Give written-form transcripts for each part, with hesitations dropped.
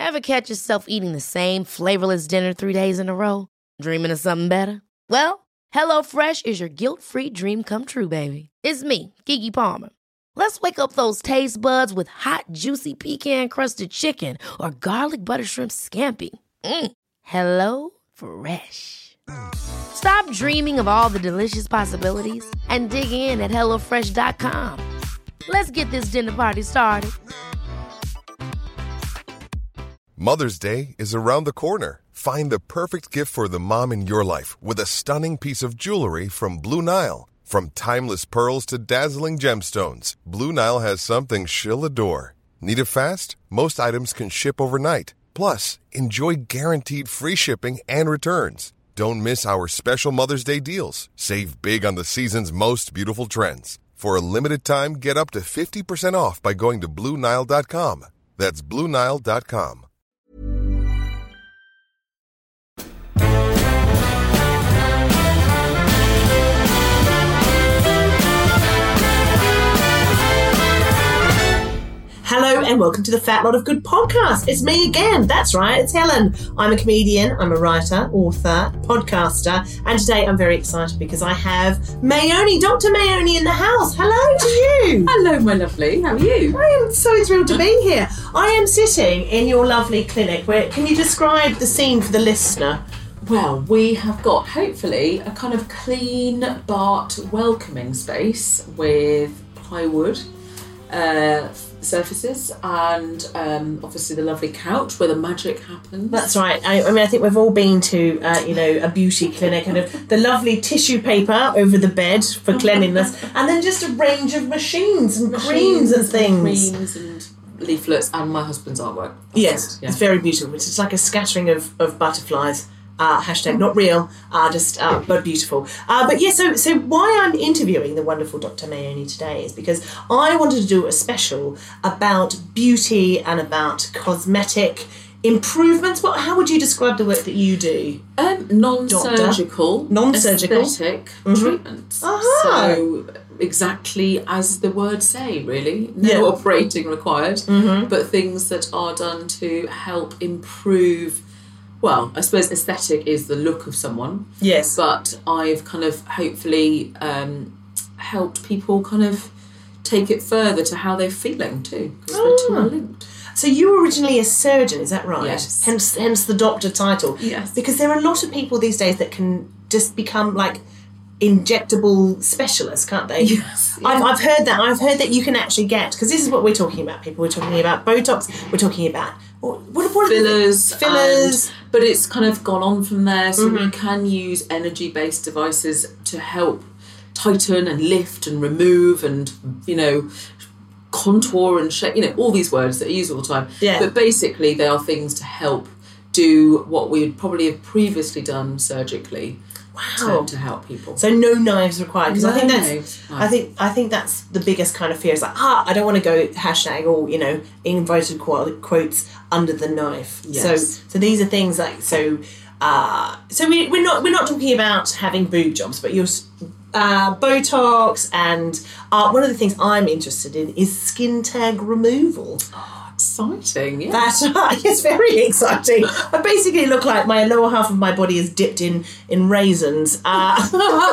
Ever catch yourself eating the same flavorless dinner 3 days in a row? Dreaming of something better? Well, HelloFresh is your guilt-free dream come true, baby. It's me, Keke Palmer. Let's wake up those taste buds with hot, juicy pecan-crusted chicken or garlic butter shrimp scampi. Hello Fresh. Stop dreaming of all the delicious possibilities and dig in at HelloFresh.com. Let's get this dinner party started. Mother's Day is around the corner. Find the perfect gift for the mom in your life with a stunning piece of jewelry from Blue Nile. From timeless pearls to dazzling gemstones, Blue Nile has something she'll adore. Need it fast? Most items can ship overnight. Plus, enjoy guaranteed free shipping and returns. Don't miss our special Mother's Day deals. Save big on the season's most beautiful trends. For a limited time, get up to 50% off by going to BlueNile.com. That's BlueNile.com. Hello and welcome to the Fat Lot of Good podcast. It's me again. That's right, it's Helen. I'm a comedian, I'm a writer, author, podcaster, and today I'm very excited because I have Mayoni, Dr. Mayoni in the house. Hello to you. Hello, my lovely. How are you? I am so thrilled to be here. I am sitting in your lovely clinic. Can you describe the scene for the listener? Well, we have got, hopefully, a kind of clean but welcoming space with plywood surfaces and obviously the lovely couch where the magic happens. That's right. I mean, I think we've all been to, a beauty clinic and the lovely tissue paper over the bed for cleanliness and then just a range of machines and creams and things. Creams and leaflets and my husband's artwork. Yes, yeah. It's very beautiful. It's like a scattering of butterflies. Hashtag not real, but beautiful. But yeah, so why I'm interviewing the wonderful Dr. Mayoni today is because I wanted to do a special about beauty and about cosmetic improvements. How would you describe the work that you do? Non-surgical aesthetic treatments. Uh-huh. So exactly as the words say, really. No operating required, but things that are done to help improve. Well, I suppose aesthetic is the look of someone. Yes. But I've kind of hopefully helped people kind of take it further to how they're feeling too, because they're two are linked. So you were originally a surgeon, is that right? Yes. Hence the doctor title. Yes. Because there are a lot of people these days that can just become like injectable specialists, can't they? Yes. Yeah. I've heard that. I've heard that you can actually get, because this is what we're talking about, people. We're talking about Botox. We're talking about what fillers. But it's kind of gone on from there. So we can use energy-based devices to help tighten and lift and remove and, contour and shape, all these words that I use all the time. Yeah. But basically they are things to help do what we would probably have previously done surgically. Wow. To help people. So no knives required, because I I think that's the biggest kind of fear. It's like, I don't want to go hashtag or inverted quotes under the knife. Yes. So these are things like so we're not talking about having boob jobs, but you're Botox and one of the things I'm interested in is skin tag removal. Exciting, yeah. It's very exciting. I basically look like my lower half of my body is dipped in raisins. Nice.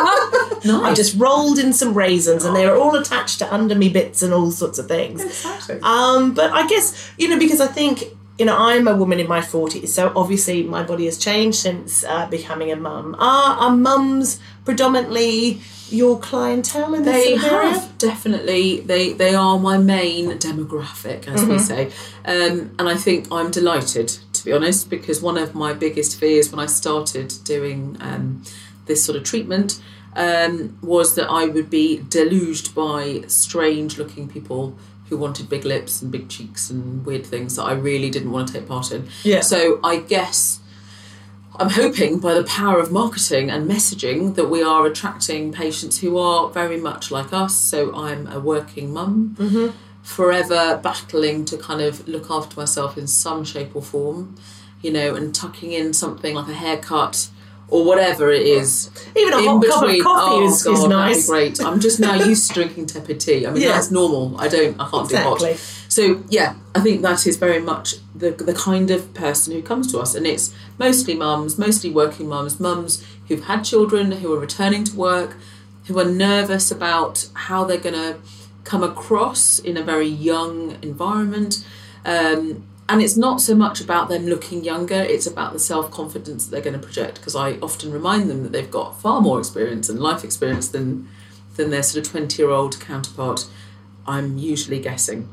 I just rolled in some raisins and they are all attached to under me bits and all sorts of things. Exciting. But I guess, because I think, I'm a woman in my 40s, so obviously my body has changed since becoming a mum. Are mums predominantly your clientele in this area? Definitely. They are my main demographic, as we say. And I think I'm delighted, to be honest, because one of my biggest fears when I started doing this sort of treatment was that I would be deluged by strange-looking people who wanted big lips and big cheeks and weird things that I really didn't want to take part in. Yeah. So I guess I'm hoping by the power of marketing and messaging that we are attracting patients who are very much like us. So I'm a working mum, forever battling to kind of look after myself in some shape or form, and tucking in something like a haircut or whatever it is. Even a hot cup of coffee is nice. That'd be great. I'm just now used to drinking tepid tea. I mean, that's normal. I can't do hot. So yeah, I think that is very much the kind of person who comes to us, and it's mostly mums, mostly working mums who've had children, who are returning to work, who are nervous about how they're going to come across in a very young environment. And it's not so much about them looking younger, it's about the self-confidence that they're going to project, because I often remind them that they've got far more experience and life experience than their sort of 20-year-old counterpart, I'm usually guessing,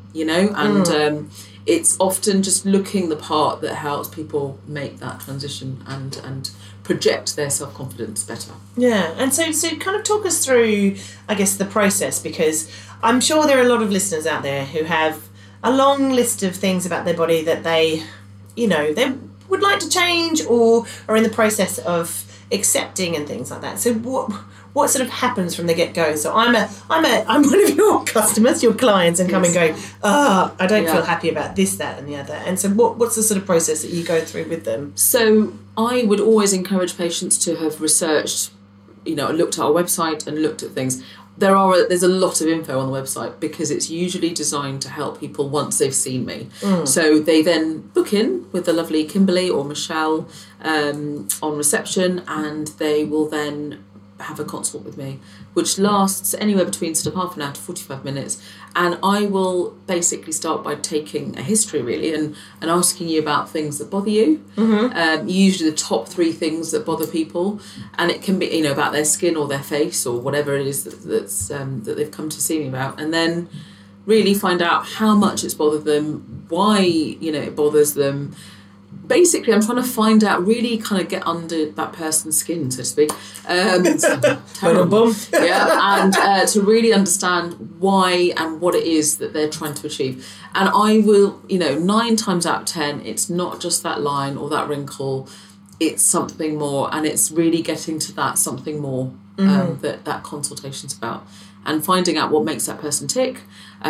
and it's often just looking the part that helps people make that transition and project their self-confidence better. Yeah, and so kind of talk us through, I guess, the process, because I'm sure there are a lot of listeners out there who have a long list of things about their body that they would like to change or are in the process of accepting and things like that. So what sort of happens from the get-go? So I'm one of your customers, your clients, and come and go, I don't feel happy about this, that and the other. And so what's the sort of process that you go through with them? So I would always encourage patients to have researched, looked at our website and looked at things. There's a lot of info on the website because it's usually designed to help people once they've seen me. So they then book in with the lovely Kimberly or Michelle on reception, and they will then have a consult with me, which lasts anywhere between sort of half an hour to 45 minutes. And I will basically start by taking a history, really, and asking you about things that bother you. Usually the top 3 things that bother people. And it can be, about their skin or their face or whatever it is that they've come to see me about. And then really find out how much it's bothered them, why, it bothers them. Basically, I'm trying to find out, really kind of get under that person's skin, so to speak. Terrible. And to really understand why and what it is that they're trying to achieve. And I will, 9 times out of 10, it's not just that line or that wrinkle, it's something more. And it's really getting to that something more that consultation's about. And finding out what makes that person tick.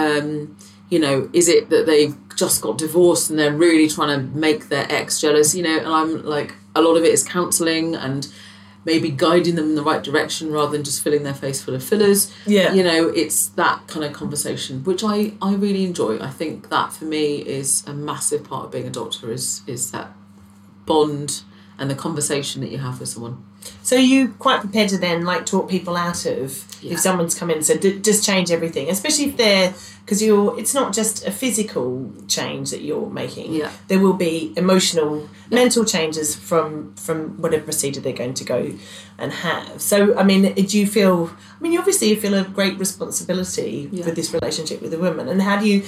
Is it that they've just got divorced and they're really trying to make their ex jealous, and I'm like, a lot of it is counselling and maybe guiding them in the right direction rather than just filling their face full of fillers. Yeah. It's that kind of conversation, which I really enjoy. I think that for me is a massive part of being a doctor is that bond and the conversation that you have with someone. So are you quite prepared to then talk people out of if someone's come in, so just change everything, especially if they're, because it's not just a physical change that you're making. Yeah. There will be emotional, mental changes from whatever procedure they're going to go and have. So, do you feel, obviously you feel a great responsibility with this relationship with the woman, and how do you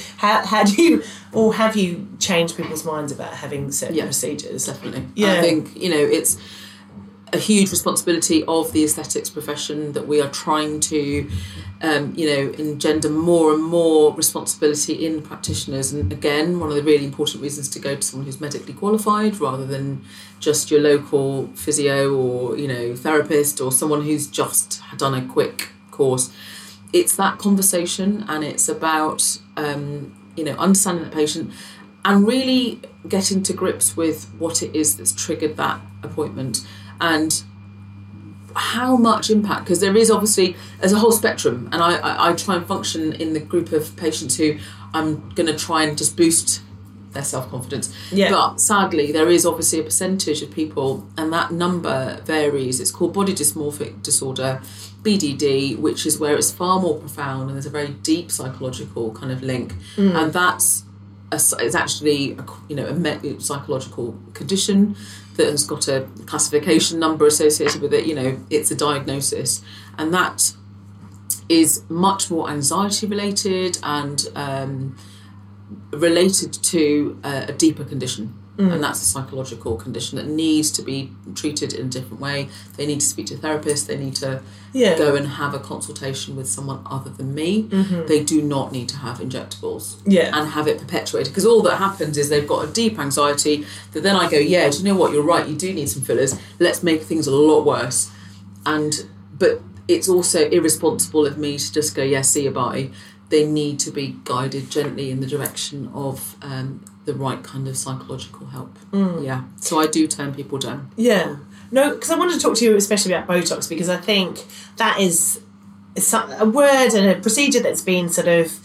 have you changed people's minds about having certain procedures? Definitely. Yeah. I think, it's a huge responsibility of the aesthetics profession that we are trying to, engender more and more responsibility in practitioners. And again, one of the really important reasons to go to someone who's medically qualified rather than just your local physio or, therapist or someone who's just done a quick course. It's that conversation, and it's about, understanding the patient and really getting to grips with what it is that's triggered that appointment. And how much impact, because there's a whole spectrum, and I try and function in the group of patients who I'm going to try and just boost their self-confidence. Yeah. But sadly, there is obviously a percentage of people, and that number varies. It's called body dysmorphic disorder, BDD, which is where it's far more profound and there's a very deep psychological kind of link. And that's it's actually a psychological condition that has got a classification number associated with it. It's a diagnosis, and that is much more anxiety related and related to a deeper condition. And that's a psychological condition that needs to be treated in a different way. They need to speak to a therapist. They need to go and have a consultation with someone other than me. They do not need to have injectables and have it perpetuated, because all that happens is they've got a deep anxiety that then I go, do you know what, you're right, you do need some fillers. Let's make things a lot worse. But it's also irresponsible of me to just go, see you, bye. They need to be guided gently in the direction of the right kind of psychological help. So I do turn people down. No, because I wanted to talk to you especially about Botox, because I think that is a word and a procedure that's been sort of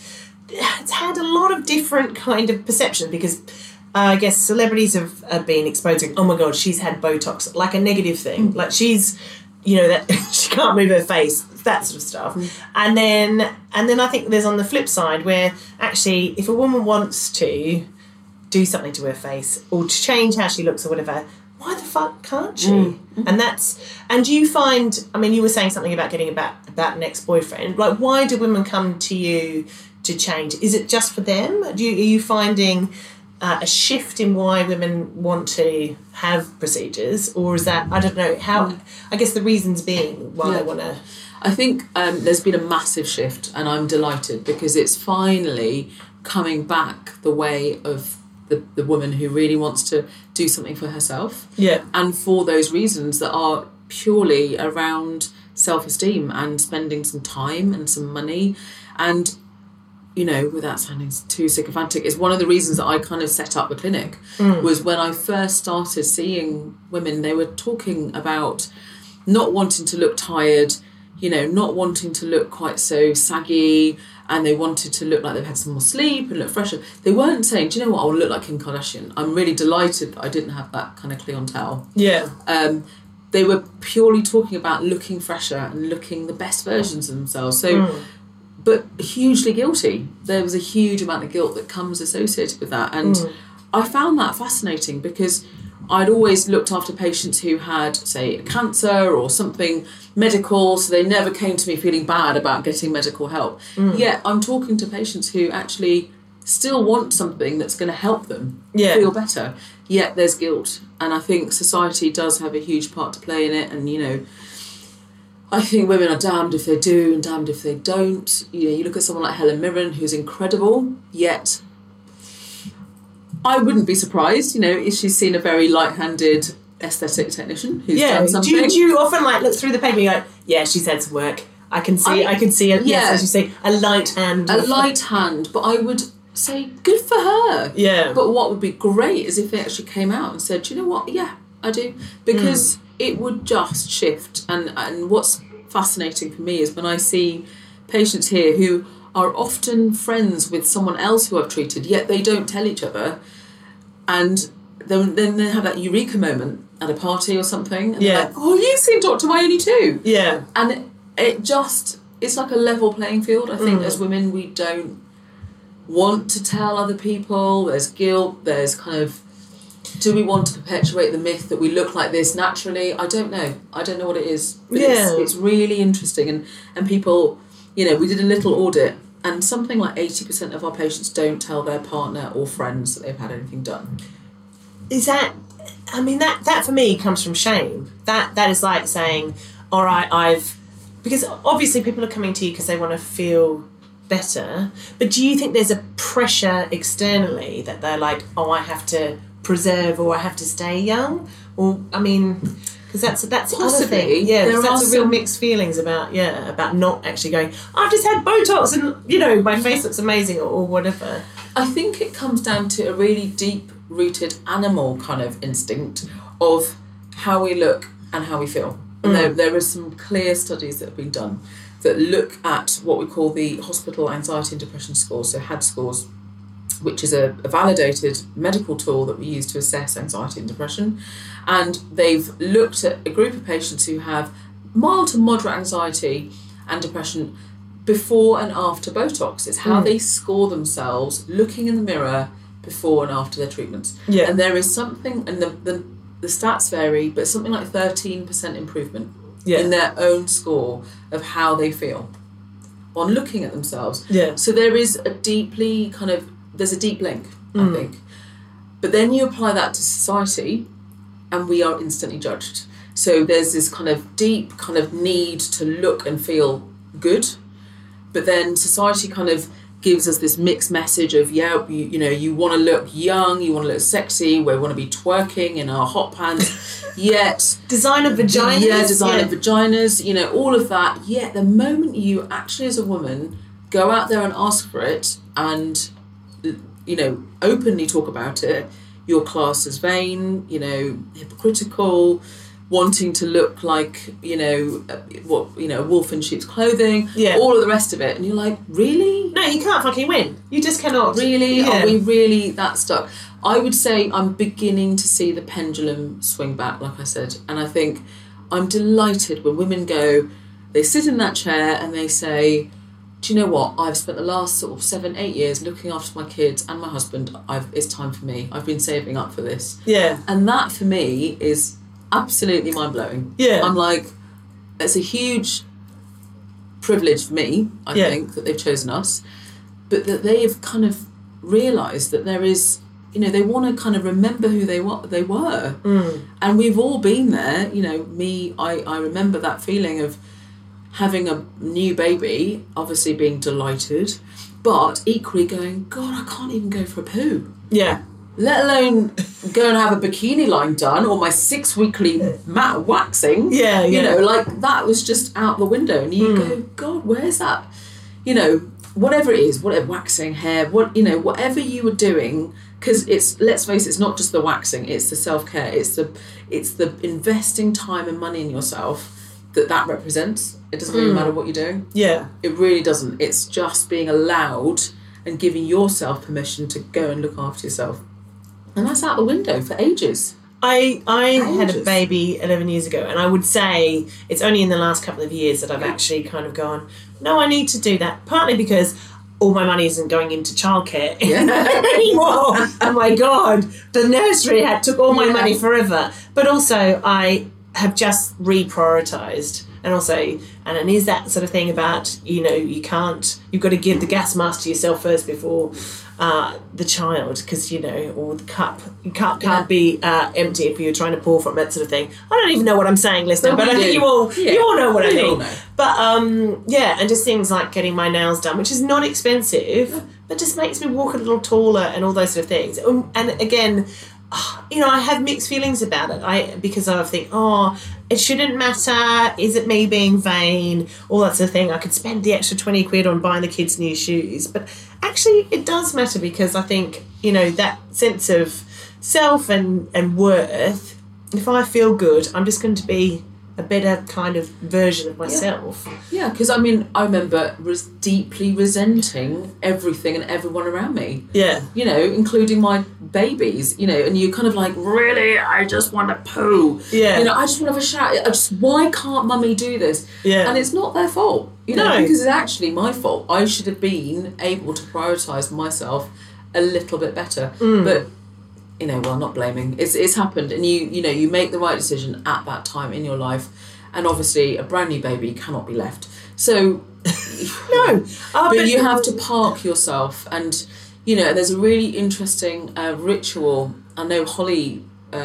it's had a lot of different kind of perceptions because I guess celebrities have been exposing, oh my God, she's had Botox, like a negative thing. Like she's, that she can't move her face, that sort of stuff. And then I think there's on the flip side where actually if a woman wants to do something to her face or to change how she looks or whatever, why the fuck can't she? And do you find, you were saying something about getting about an ex-boyfriend, like why do women come to you to change? Is it just for them? Are you finding a shift in why women want to have procedures, or is that, I don't know, how, I guess the reasons being why they want to... I think there's been a massive shift, and I'm delighted because it's finally coming back the way of the woman who really wants to do something for herself. Yeah. And for those reasons that are purely around self-esteem and spending some time and some money. And, without sounding too sycophantic, it's one of the reasons that I kind of set up the clinic was when I first started seeing women, they were talking about not wanting to look tired, not wanting to look quite so saggy, and they wanted to look like they've had some more sleep and look fresher. They weren't saying, do you know what, I will look like Kim Kardashian. I'm really delighted that I didn't have that kind of clientele. Yeah. They were purely talking about looking fresher and looking the best versions of themselves. So, but hugely guilty. There was a huge amount of guilt that comes associated with that. And I found that fascinating because I'd always looked after patients who had, say, cancer or something medical, so they never came to me feeling bad about getting medical help. Yet I'm talking to patients who actually still want something that's going to help them feel better. Yet there's guilt. And I think society does have a huge part to play in it. And, I think women are damned if they do and damned if they don't. You look at someone like Helen Mirren, who's incredible, yet I wouldn't be surprised, if she's seen a very light-handed aesthetic technician who's done something. Do you often look through the paper and go, yeah, she's had some work. I can see it, yes, as you say, a light hand. A light hand, but I would say good for her. Yeah. But what would be great is if they actually came out and said, you know what, yeah, I do. Because it would just shift. And what's fascinating for me is when I see patients here who are often friends with someone else who I've treated, yet they don't tell each other. And then they have that eureka moment at a party or something. And they're like, oh, you've seen Dr. Mayoni too. Yeah. And it's like a level playing field. I think as women, we don't want to tell other people. There's guilt. There's kind of, do we want to perpetuate the myth that we look like this naturally? I don't know. I don't know what it is. But it's really interesting. And people, we did a little audit, and something like 80% of our patients don't tell their partner or friends that they've had anything done. Is that, that for me comes from shame. That is like saying, all right, because obviously people are coming to you because they want to feel better, but do you think there's a pressure externally that they're like, oh, I have to preserve or I have to stay young? Or, because that's the other thing. Yeah, that's real mixed feelings about not actually going, I've just had Botox and, my face looks amazing or whatever. I think it comes down to a really deep-rooted animal kind of instinct of how we look and how we feel. And there are some clear studies that have been done that look at what we call the Hospital Anxiety and Depression Score, so HAD scores, which is a validated medical tool that we use to assess anxiety and depression. And they've looked at a group of patients who have mild to moderate anxiety and depression before and after Botox. It's how they score themselves looking in the mirror before and after their treatments. Yeah. And there is something, and the stats vary, but something like 13% improvement in their own score of how they feel on looking at themselves. Yeah. So there is there's a deep link, I think. But then you apply that to society and we are instantly judged. So there's this kind of deep kind of need to look and feel good. But then society kind of gives us this mixed message of, you want to look young, you want to look sexy, we want to be twerking in our hot pants, yet... Designer vaginas. Yeah, designer vaginas, all of that. Yet the moment you actually as a woman go out there and ask for it and, openly talk about it, you're classed as vain, hypocritical, wanting to look like, a wolf in sheep's clothing, Yeah. all of the rest of it. And you're like, really? No, you can't fucking win. You just cannot. Really? Yeah. Are we really that stuck? I would say I'm beginning to see the pendulum swing back, like I said. And I think I'm delighted when women go, they sit in that chair and they say, do you know what? I've spent the last sort of 7-8 years looking after my kids and my husband. It's time for me. I've been saving up for this. Yeah. And that for me is absolutely mind-blowing. Yeah. I'm like, it's a huge privilege for me, I think, that they've chosen us, but that they've kind of realised that there is, they want to kind of remember who they were. And we've all been there. I remember that feeling of having a new baby, obviously being delighted, but equally going, God, I can't even go for a poo. Yeah. Let alone go and have a bikini line done or my 6-weekly mat waxing. Yeah. That was just out the window. And you go, God, where's that? Whatever it is, whatever, waxing, hair, whatever you were doing, because let's face it, it's not just the waxing, it's the self-care, it's the investing time and money in yourself that represents. It doesn't really matter what you're doing. Yeah. It really doesn't. It's just being allowed and giving yourself permission to go and look after yourself. And that's out the window for ages. I had a baby 11 years ago, and I would say it's only in the last couple of years that I've actually kind of gone, no, I need to do that. Partly because all my money isn't going into childcare anymore. Oh my God, the nursery took all my money forever. But also I have just reprioritised. And also, and it is that sort of thing about, you've got to give the gas mask to yourself first before the child, because, or the cup can't be empty if you're trying to pour from it, sort of thing. I don't even know what I'm saying, listener, but I think you all know what I mean. But, and just things like getting my nails done, which is not expensive, but just makes me walk a little taller and all those sort of things. And again, I have mixed feelings about it. Because I think, it shouldn't matter. Is it me being vain? All that sort of thing. I could spend the extra 20 quid on buying the kids new shoes. But actually, it does matter, because I think, that sense of self and worth, if I feel good, I'm just going to be a better kind of version of myself. Yeah, because I remember deeply resenting everything and everyone around me. Yeah. Including my babies, and you're kind of like, really? I just want to poo. Yeah. I just want to have a shower. Why can't mummy do this? Yeah. And it's not their fault, No. because it's actually my fault. I should have been able to prioritise myself a little bit better. But not blaming. It's happened, and you make the right decision at that time in your life, and obviously a brand new baby cannot be left. So No. but you have to park yourself, and there's a really interesting ritual. I know Holly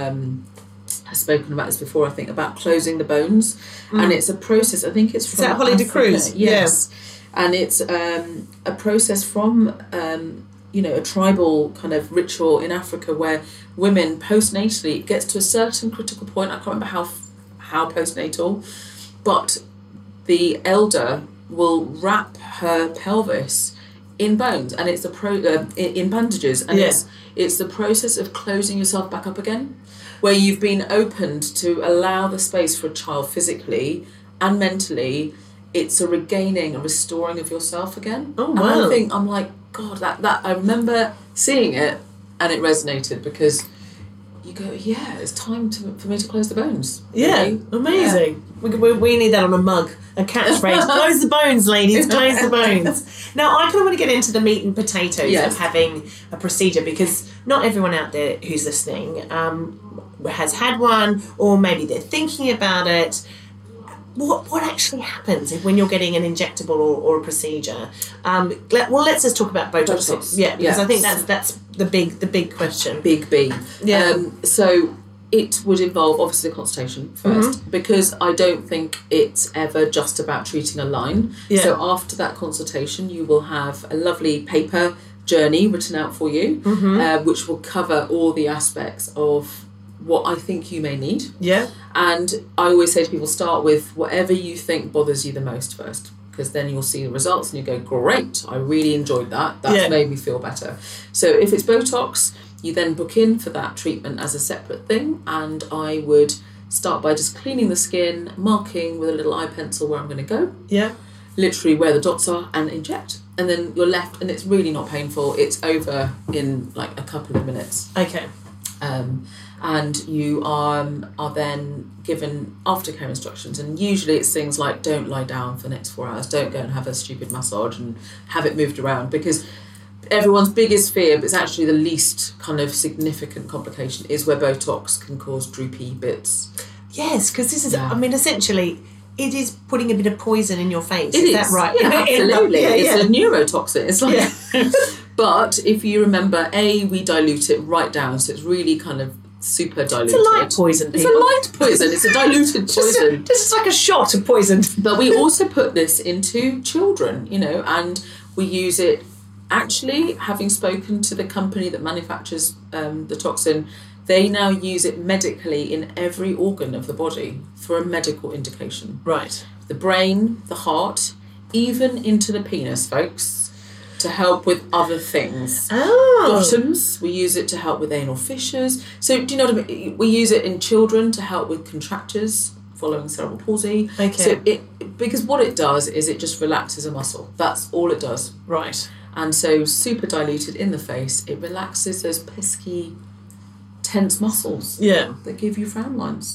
has spoken about this before, I think, about closing the bones, and it's a process. I think it's from that Holly de Cruz? Yes. Yeah. And it's a process from a tribal kind of ritual in Africa where women postnatally, it gets to a certain critical point. I can't remember how postnatal, but the elder will wrap her pelvis in bones, and it's in bandages, and it's the process of closing yourself back up again, where you've been opened to allow the space for a child physically and mentally. It's a regaining and restoring of yourself again. Oh, wow. And I'm like, God, that I remember seeing it, and it resonated, because you go, it's time for me to close the bones. Yeah, really. amazing. Yeah. We need that on a mug, a catchphrase. Close the bones, ladies, close the bones. Now, I kind of want to get into the meat and potatoes of having a procedure, because not everyone out there who's listening has had one, or maybe they're thinking about it. What actually happens when you're getting an injectable or a procedure? Let's just talk about Botox. Yeah, because I think that's the big question. Big B. Yeah. So it would involve obviously a consultation first, because I don't think it's ever just about treating a line. Yeah. So after that consultation, you will have a lovely paper journey written out for you, which will cover all the aspects of what I think you may need. Yeah. And I always say to people, start with whatever you think bothers you the most first, because then you'll see the results and you go, great, I really enjoyed that. That's made me feel better. So if it's Botox, you then book in for that treatment as a separate thing, and I would start by just cleaning the skin, marking with a little eye pencil where I'm going to go. Yeah. Literally where the dots are, and inject. And then you're left, and it's really not painful. It's over in like a couple of minutes. Okay. And you are then given aftercare instructions, and usually it's things like don't lie down for the next 4 hours, don't go and have a stupid massage and have it moved around, because everyone's biggest fear, but it's actually the least kind of significant complication, is where Botox can cause droopy bits. Yes, because this is, I mean, essentially, it is putting a bit of poison in your face. Is that right? Yeah, absolutely. Yeah. It's a neurotoxin. It's like, but if you remember, we dilute it right down, so it's really kind of super diluted. It's a light poison, people. It's a light poison. It's a diluted poison. Just like a shot of poison. But we also put this into children, and we use it. Actually, having spoken to the company that manufactures the toxin, they now use it medically in every organ of the body for a medical indication. Right. The brain, the heart, even into the penis, folks, to help with other things. Oh. Bottoms, we use it to help with anal fissures. So, do you know what I mean? We use it in children to help with contractures following cerebral palsy. Okay. So because what it does is it just relaxes a muscle. That's all it does. Right. And so super diluted in the face, it relaxes those pesky, tense muscles that give you frown lines.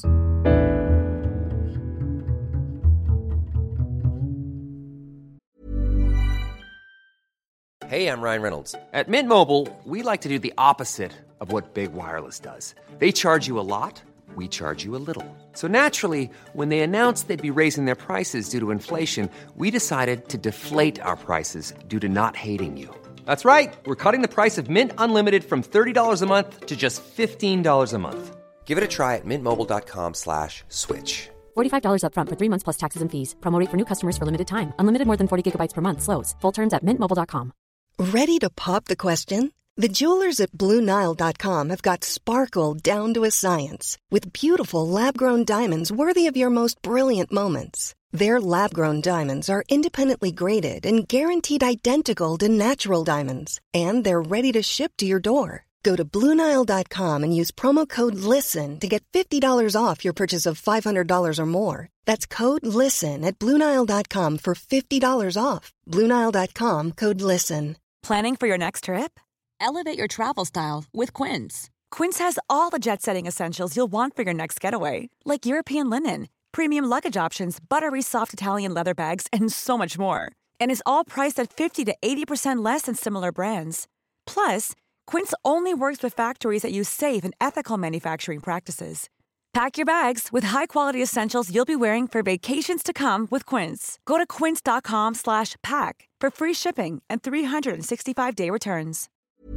Hey, I'm Ryan Reynolds. At Mint Mobile, we like to do the opposite of what Big Wireless does. They charge you a lot, we charge you a little. So naturally, when they announced they'd be raising their prices due to inflation, we decided to deflate our prices due to not hating you. That's right. We're cutting the price of Mint Unlimited from $30 a month to just $15 a month. Give it a try at mintmobile.com/switch. $45 up front for 3 months plus taxes and fees. Promo rate for new customers for limited time. Unlimited more than 40 gigabytes per month. Slows full terms at mintmobile.com. Ready to pop the question? The jewelers at BlueNile.com have got sparkle down to a science with beautiful lab-grown diamonds worthy of your most brilliant moments. Their lab-grown diamonds are independently graded and guaranteed identical to natural diamonds, and they're ready to ship to your door. Go to BlueNile.com and use promo code LISTEN to get $50 off your purchase of $500 or more. That's code LISTEN at BlueNile.com for $50 off. BlueNile.com, code LISTEN. Planning for your next trip? Elevate your travel style with Quince. Quince has all the jet-setting essentials you'll want for your next getaway, like European linen, premium luggage options, buttery soft Italian leather bags, and so much more. And is all priced at 50 to 80% less than similar brands. Plus, Quince only works with factories that use safe and ethical manufacturing practices. Pack your bags with high-quality essentials you'll be wearing for vacations to come with Quince. Go to quince.com/pack for free shipping and 365-day returns.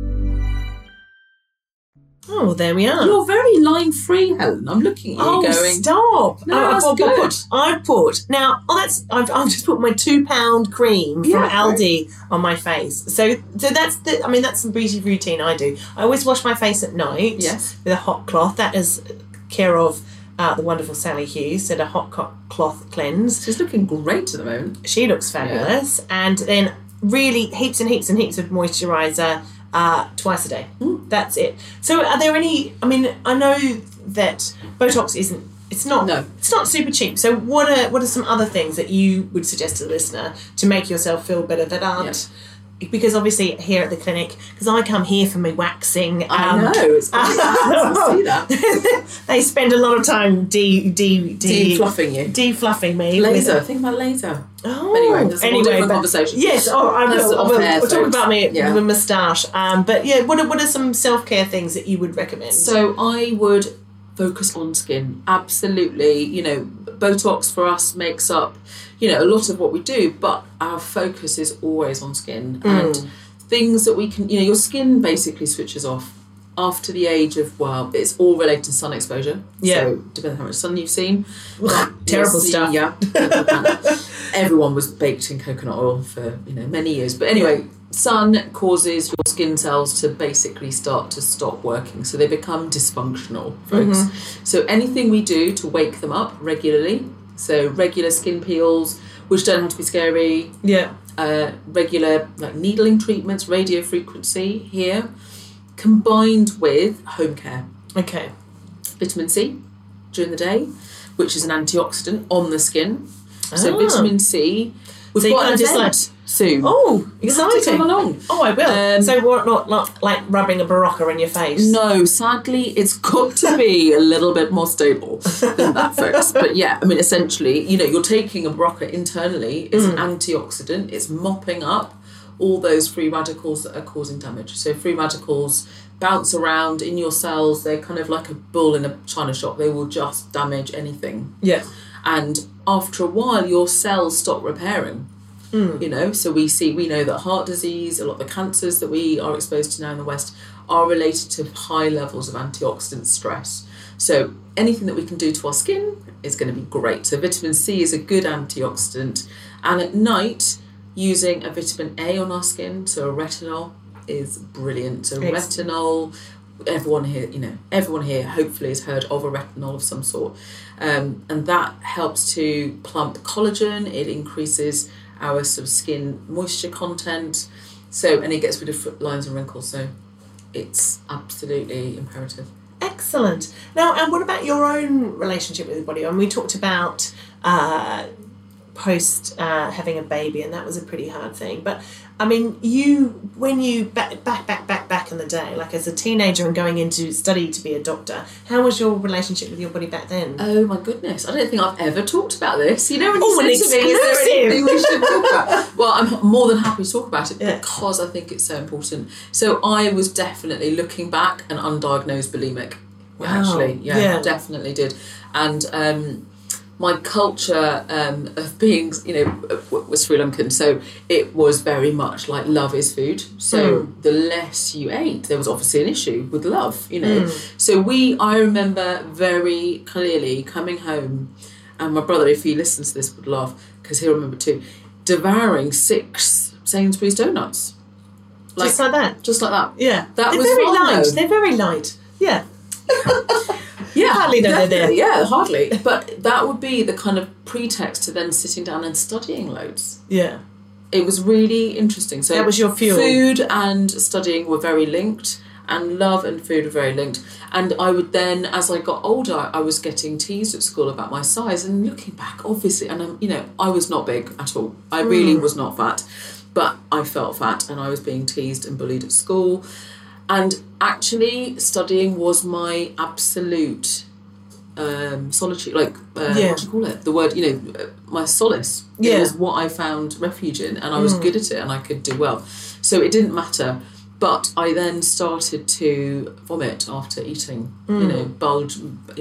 Oh, there we are. You're very line-free, Helen. I'm looking at you going... stop. No, that's good. I've put... Now, I've just put my £2 cream from Aldi on my face. So that's that's the beauty routine I do. I always wash my face at night with a hot cloth. That is care of the wonderful Sally Hughes, said a hot cloth cleanse. She's looking great at the moment. She looks fabulous. Yeah. And then really heaps and heaps and heaps of moisturiser twice a day. That's it. So are there any... I mean, I know that Botox isn't... It's not super cheap. So what are some other things that you would suggest to the listener to make yourself feel better that aren't... Because obviously here at the clinic, because I come here for my waxing. I know, it's great. I see that. They spend a lot of time de-fluffing you. De-fluffing me. Laser. Think about laser. Oh. Anyway, that's a whole different conversation. Yes, I will talk about me with a moustache. But yeah, what are some self-care things that you would recommend? So I would focus on skin. Absolutely. Botox for us makes up... a lot of what we do, but our focus is always on skin and things that we can, your skin basically switches off after the age of, it's all related to sun exposure. Yeah. So, depending on how much sun you've seen. Terrible stuff. Yeah. Everyone was baked in coconut oil for, many years. But anyway, sun causes your skin cells to basically start to stop working. So they become dysfunctional, folks. Mm-hmm. So anything we do to wake them up regularly, so regular skin peels, which don't have to be scary. Yeah. Regular needling treatments, radio frequency here, combined with home care. Okay. Vitamin C, during the day, which is an antioxidant on the skin. So vitamin C. We've got an event soon. Oh, you have to come along. Oh, I will. So we're not like rubbing a Barocca in your face? No, sadly, it's got to be a little bit more stable than that, folks. But yeah, I mean, essentially, you're taking a Barocca internally. It's an antioxidant. It's mopping up all those free radicals that are causing damage. So free radicals bounce around in your cells. They're kind of like a bull in a china shop. They will just damage anything. Yeah. And after a while, your cells stop repairing. So we know that heart disease, a lot of the cancers that we are exposed to now in the West are related to high levels of antioxidant stress. So anything that we can do to our skin is going to be great. So vitamin C is a good antioxidant. And at night, using a vitamin A on our skin, so a retinol, is brilliant. So retinol, everyone here hopefully has heard of a retinol of some sort. And that helps to plump collagen. It increases our sort of skin moisture content. And it gets rid of lines and wrinkles. So it's absolutely imperative. Excellent. Now, and what about your own relationship with your body? And we talked about post having a baby, and that was a pretty hard thing. But I mean, when you back in the day, like as a teenager and going into study to be a doctor, how was your relationship with your body back then? Oh my goodness, I don't think I've ever talked about this. When you an say to me, is there anything we should talk about? Well, I'm more than happy to talk about it because I think it's so important. So I was definitely, looking back, an undiagnosed bulimic. Wow. Actually, definitely did. And my culture of being, was Sri Lankan, so it was very much like love is food. So the less you ate, there was obviously an issue with love, So I remember very clearly coming home, and my brother, if he listens to this, would laugh because he'll remember too, devouring 6 Sainsbury's donuts. Just like that? Just like that. Yeah. That They're was very fun, light. though. They're very light. Yeah. Yeah, hardly know they're there. Yeah, hardly. But that would be the kind of pretext to then sitting down and studying loads. Yeah. It was really interesting. So that was your fuel. Food and studying were very linked, and love and food were very linked. And I would then, as I got older, I was getting teased at school about my size. And looking back, obviously, and I was not big at all. I really was not fat, but I felt fat, and I was being teased and bullied at school. And actually, studying was my absolute solitude, what do you call it? The word, my solace. Yeah. It was what I found refuge in, and I was good at it, and I could do well. So it didn't matter. But I then started to vomit after eating, bulge,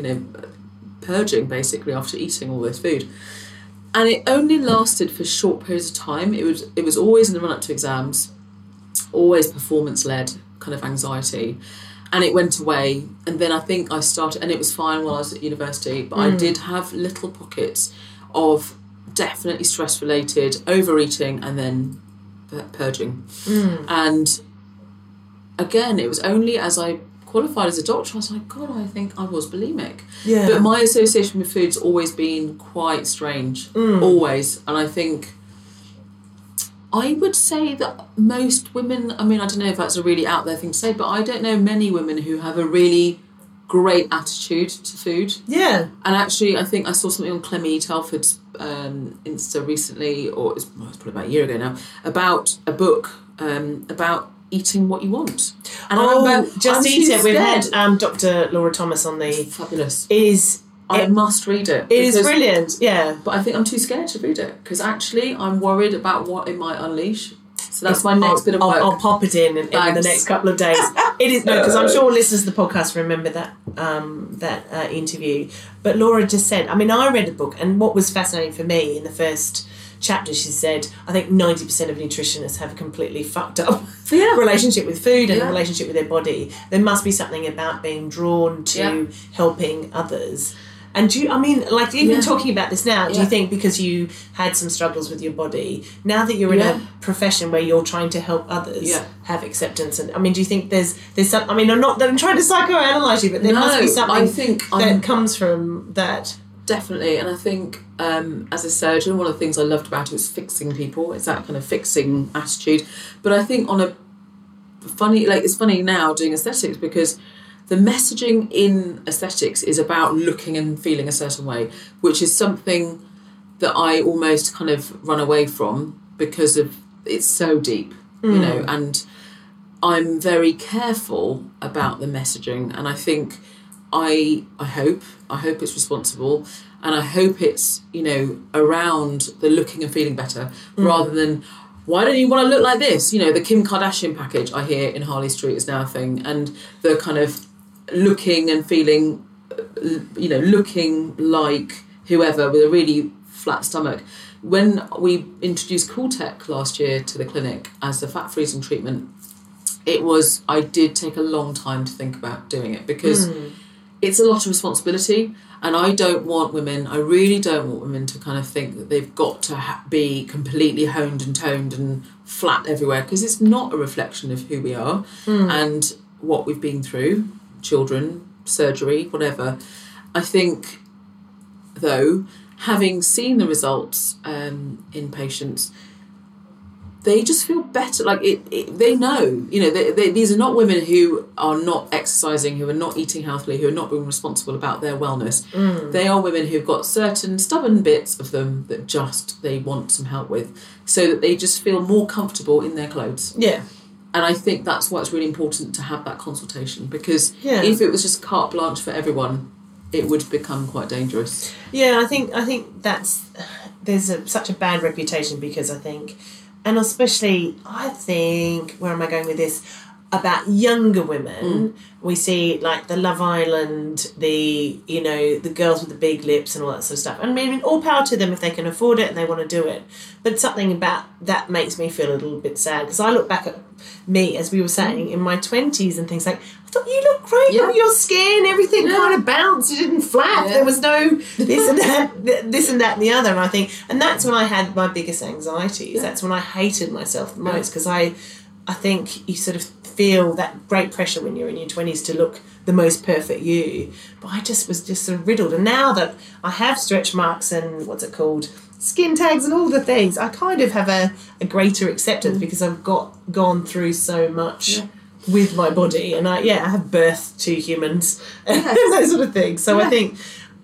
purging basically after eating all this food. And it only lasted for short periods of time. It was always in the run-up to exams, always performance-led kind of anxiety, and it went away. And then I think I started, and it was fine while I was at university, but I did have little pockets of definitely stress-related overeating and then purging. And again, it was only as I qualified as a doctor, I was like, God, I think I was bulimic. Yeah. But my association with food's always been quite strange, always. And I think I would say that most women, I mean, I don't know if that's a really out there thing to say, but I don't know many women who have a really great attitude to food. Yeah. And actually, I think I saw something on Clemmy Telford's Insta recently, or it's probably about a year ago now, about a book about eating what you want. And I remember, Just Eat It. We've had Dr. Laura Thomas on the... Fabulous. I must read it. It is brilliant, yeah. But I think I'm too scared to read it, because actually I'm worried about what it might unleish. So that's my next bit of work. I'll pop it in the next couple of days. It is, no, because I'm sure listeners to the podcast remember that interview. But Laura just said, I mean, I read the book, and what was fascinating for me in the first chapter, she said, I think 90% of nutritionists have a completely fucked up relationship with food and a relationship with their body. There must be something about being drawn to helping others. And do you, I mean, like, even talking about this now, do you think because you had some struggles with your body, now that you're in a profession where you're trying to help others have acceptance, and I mean, do you think there's some, I mean, I'm not that I'm trying to psychoanalyse you, but there must be something that comes from that. Definitely. And I think as a surgeon, one of the things I loved about it was fixing people. It's that kind of fixing attitude. But I think on a funny, like, it's funny now doing aesthetics, because the messaging in aesthetics is about looking and feeling a certain way, which is something that I almost kind of run away from because of it's so deep, you know, and I'm very careful about the messaging, and I think I hope it's responsible, and I hope it's, you know, around the looking and feeling better rather than why don't you want to look like this? You know, the Kim Kardashian package I hear in Harley Street is now a thing, and the kind of looking and feeling, you know, looking like whoever with a really flat stomach. When we introduced Cooltech last year to the clinic as a fat freezing treatment, I did take a long time to think about doing it because it's a lot of responsibility, and I really don't want women to kind of think that they've got to be completely honed and toned and flat everywhere, because it's not a reflection of who we are and what we've been through, children, surgery, whatever. I think, though, having seen the results in patients, they just feel better. Like they know, you know, these are not women who are not exercising, who are not eating healthily, who are not being responsible about their wellness. They are women who've got certain stubborn bits of them that just they want some help with, so that they just feel more comfortable in their clothes. Yeah. And I think that's why it's really important to have that consultation, because if it was just carte blanche for everyone, it would become quite dangerous. Yeah, I think there's such a bad reputation, because I think, and especially I think, where am I going with this? About younger women, we see like the Love Island, the girls with the big lips and all that sort of stuff. And I mean, all power to them if they can afford it and they want to do it. But something about that makes me feel a little bit sad, because I look back at me, as we were saying, in my 20s and things like, I thought you look great, your skin, everything kind of bounced, it didn't flap, there was no this and that and the other. And I think, and that's when I had my biggest anxieties. That's when I hated myself the most, because I think you sort of feel that great pressure when you're in your 20s to look the most perfect you. But I just was sort of riddled. And now that I have stretch marks and skin tags and all the things, I kind of have a greater acceptance, because I've gone through so much with my body, and I have birthed 2 humans and those sort of things. So I think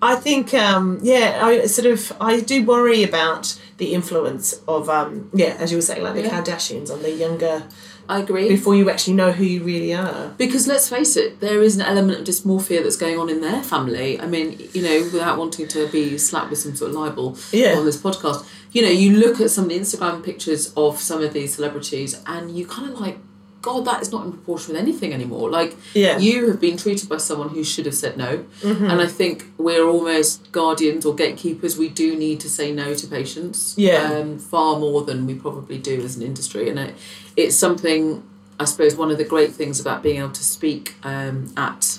I do worry about the influence of as you were saying, like the Kardashians on the younger. I agree. Before you actually know who you really are. Because let's face it, there is an element of dysmorphia that's going on in their family. I mean, you know, without wanting to be slapped with some sort of libel on this podcast, you know, you look at some of the Instagram pictures of some of these celebrities and you kind of like, God, that is not in proportion with anything anymore. Like, you have been treated by someone who should have said no. Mm-hmm. And I think we're almost guardians or gatekeepers. We do need to say no to patients far more than we probably do as an industry. And it's something, I suppose, one of the great things about being able to speak at,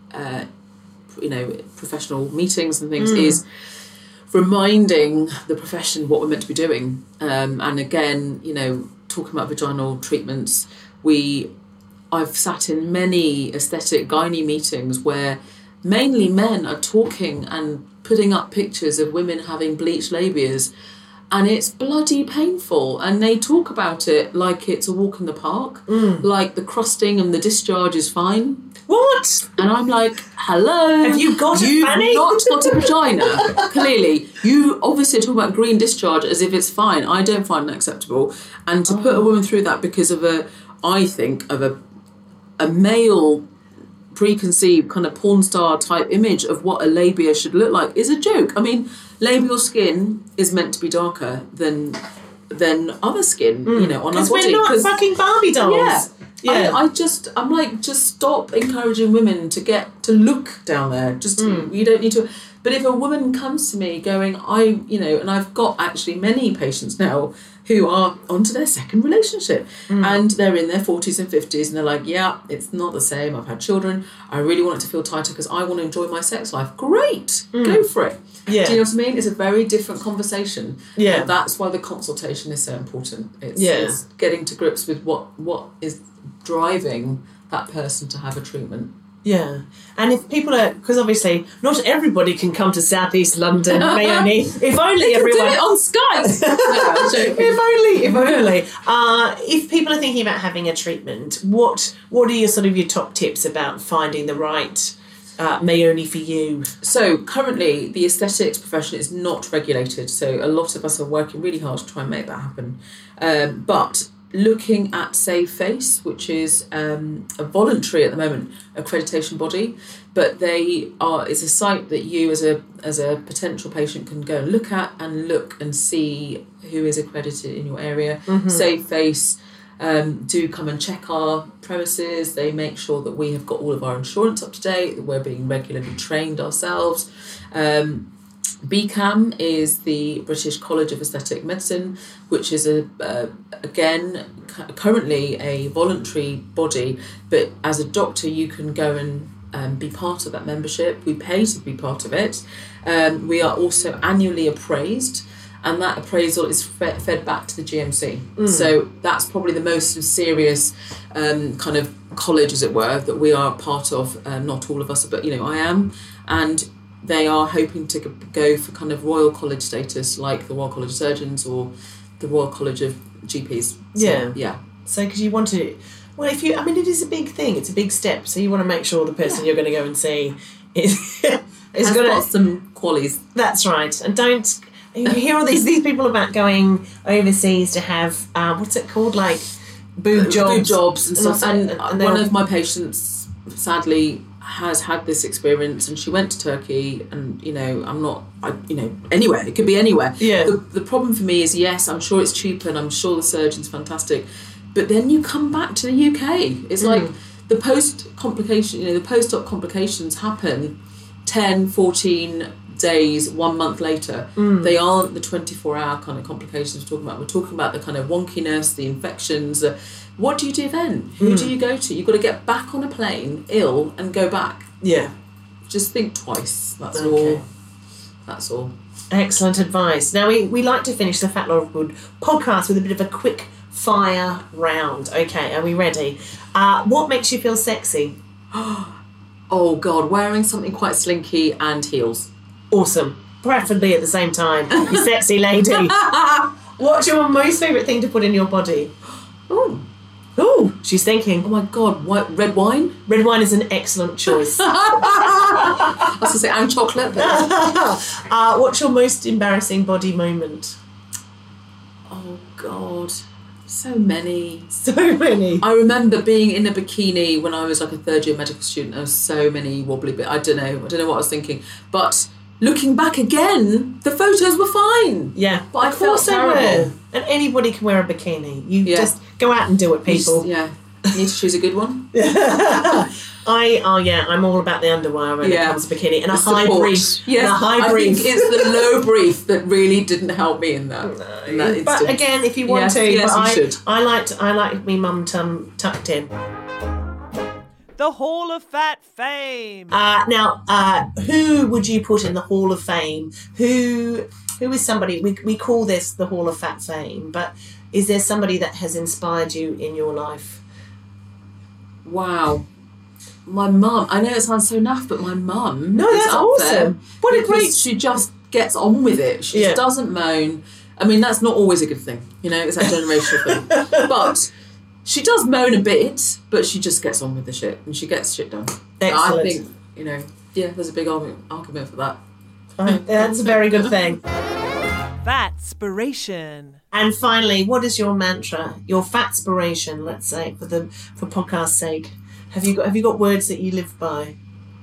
professional meetings and things is reminding the profession what we're meant to be doing. And again, you know, talking about vaginal treatments, I've sat in many aesthetic gynae meetings where mainly men are talking and putting up pictures of women having bleached labias, and it's bloody painful, and they talk about it like it's a walk in the park, like the crusting and the discharge is fine. What? And I'm like, hello? Have you got a fanny? You've not got a vagina, clearly. You obviously are talking about green discharge as if it's fine. I don't find it acceptable. And to put a woman through that because of a male preconceived kind of porn star type image of what a labia should look like is a joke. I mean, labial skin is meant to be darker than other skin, you know, on our body. Because we're not fucking Barbie dolls. Yeah. I'm like, just stop encouraging women to look down there. You don't need to. But if a woman comes to me going, and I've got actually many patients now who are onto their second relationship and they're in their 40s and 50s and they're like, it's not the same. I've had children. I really want it to feel tighter because I want to enjoy my sex life. Great. Go for it. Yeah. Do you know what I mean? It's a very different conversation. Yeah. And that's why the consultation is so important. It's getting to grips with what is driving that person to have a treatment. Yeah. And if people are, because obviously not everybody can come to Southeast London, Mayoni. If only everyone. Do it on Skype. No, I'm joking. If only. If people are thinking about having a treatment, what are your sort of your top tips about finding the right Mayoni for you? So currently the aesthetics profession is not regulated, so a lot of us are working really hard to try and make that happen. But looking at Save Face, which is a voluntary at the moment accreditation body, but it's a site that you as a potential patient can go and look at and see who is accredited in your area. Save Face do come and check our premises. They make sure that we have got all of our insurance up to date, that we're being regularly trained ourselves. BCAM is the British College of Aesthetic Medicine, which is again currently a voluntary body, but as a doctor you can go and be part of that membership. We pay to be part of it. We are also annually appraised, and that appraisal is fed back to the GMC. So that's probably the most serious kind of college, as it were, that we are part of. Not all of us, but I am. And they are hoping to go for kind of Royal College status, like the Royal College of Surgeons or the Royal College of GPs. So, yeah. So because you want to, it is a big thing. It's a big step. So you want to make sure the person you're going to go and see is got some qualities. That's right. And don't, you hear all these people about going overseas to have, what's it called, like boob jobs. Boob jobs and stuff. And one of my patients, sadly, has had this experience, and she went to Turkey, and anywhere, it could be anywhere. Yeah. The problem for me is, yes, I'm sure it's cheaper and I'm sure the surgeon's fantastic, but then you come back to the UK. It's like the post-op complications happen 10, 14 days, 1 month later. They aren't the 24-hour kind of complications we're talking about. We're talking about the kind of wonkiness, the infections. What do you do then? Who do you go to? You've got to get back on a plane ill and go back. Yeah. Just think twice. That's all. Excellent advice. Now, we like to finish the Fat Lot of Good podcast with a bit of a quick fire round. Okay, are we ready? What makes you feel sexy? Oh, God, wearing something quite slinky and heels. Awesome. Preferably at the same time. You sexy lady. What's your most favourite thing to put in your body? Ooh, she's thinking. Oh my God, red wine? Red wine is an excellent choice. I was going to say, and chocolate. What's your most embarrassing body moment? Oh God, so many. So many. I remember being in a bikini when I was like a third year medical student. There was so many wobbly bits. I don't know what I was thinking. But looking back again, the photos were fine. Yeah, but I felt terrible. Were. And anybody can wear a bikini. You just go out and do it, people. You need to choose a good one. I'm all about the underwear when it comes to bikini. And a high brief. Yes, I think it's the low brief that really didn't help me in that. No. But again, if you want to, you should. I like me mum tucked in. The Hall of Fat Fame. Now, who would you put in the Hall of Fame? Who is somebody, we call this the Hall of Fat Fame, but is there somebody that has inspired you in your life? Wow. My mum, I know it sounds so naff, but my mum is up awesome. There. What a great... She just gets on with it. She just doesn't moan. I mean, that's not always a good thing, it's that generational thing. But she does moan a bit, but she just gets on with the shit, and she gets shit done. Excellent. I think, there's a big argument for that. That's a very good thing. Fatspiration. And finally, what is your mantra? Your fatspiration, let's say, for podcast's sake. Have you got words that you live by?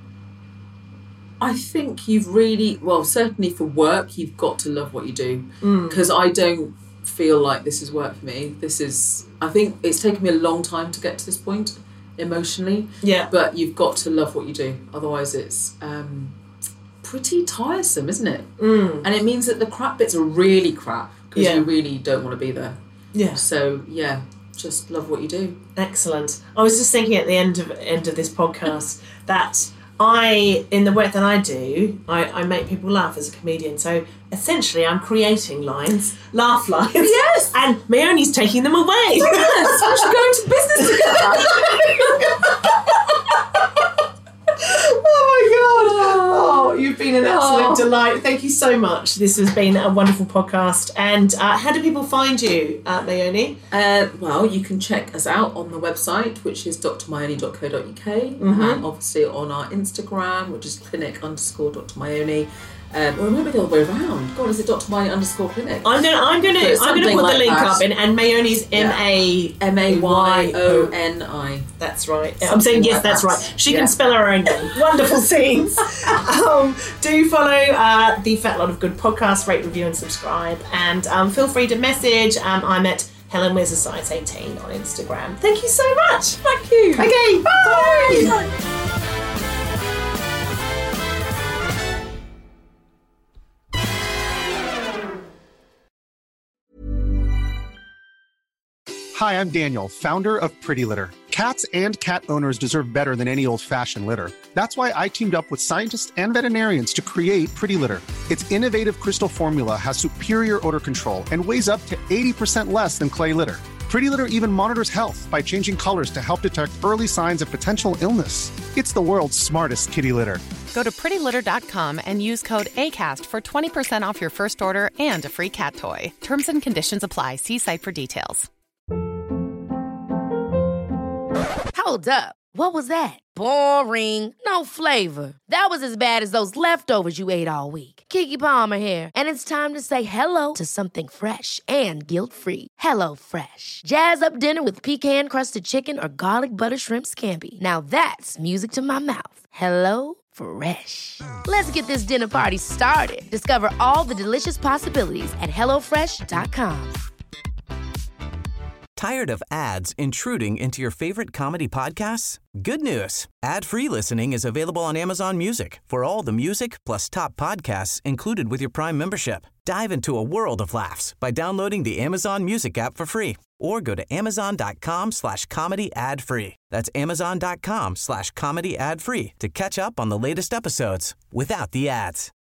I think you've really, certainly for work, you've got to love what you do. Because I don't feel like this is work for me. I think it's taken me a long time to get to this point emotionally. Yeah. But you've got to love what you do. Otherwise it's pretty tiresome, isn't it? And it means that the crap bits are really crap because you really don't want to be there. Yeah. So, just love what you do. Excellent. I was just thinking at the end of this podcast that in the work that I do, I make people laugh as a comedian. So essentially I'm creating laugh lines. Yes. And Mayoni's taking them away. Yes. We should go into business together. been an absolute delight. Thank you so much. This has been a wonderful podcast. And how do people find you, Mayoni? Well, you can check us out on the website, which is drmayoni.co.uk, and obviously on our Instagram, which is clinic_drmayoni. Or maybe the other way around. God, is it Dr.Mayoni_clinic? I'm gonna put the link up in, and Mayoni's Mayoni. That's right. I'm saying yes, that's right. She can spell her own name. Wonderful scenes. Do follow the Fat Lot of Good podcast, rate, review, and subscribe. And feel free to message. I'm at Helen Wears a Size 18 on Instagram. Thank you so much. Thank you. Okay, bye. Bye. Hi, I'm Daniel, founder of Pretty Litter. Cats and cat owners deserve better than any old-fashioned litter. That's why I teamed up with scientists and veterinarians to create Pretty Litter. Its innovative crystal formula has superior odor control and weighs up to 80% less than clay litter. Pretty Litter even monitors health by changing colors to help detect early signs of potential illness. It's the world's smartest kitty litter. Go to prettylitter.com and use code ACAST for 20% off your first order and a free cat toy. Terms and conditions apply. See site for details. Hold up. What was that? Boring. No flavor. That was as bad as those leftovers you ate all week. Keke Palmer here, and it's time to say hello to something fresh and guilt-free. Hello Fresh. Jazz up dinner with pecan-crusted chicken or garlic butter shrimp scampi. Now that's music to my mouth. Hello Fresh. Let's get this dinner party started. Discover all the delicious possibilities at hellofresh.com. Tired of ads intruding into your favorite comedy podcasts? Good news. Ad-free listening is available on Amazon Music for all the music plus top podcasts included with your Prime membership. Dive into a world of laughs by downloading the Amazon Music app for free or go to amazon.com/comedy ad-free. That's amazon.com/comedy ad-free to catch up on the latest episodes without the ads.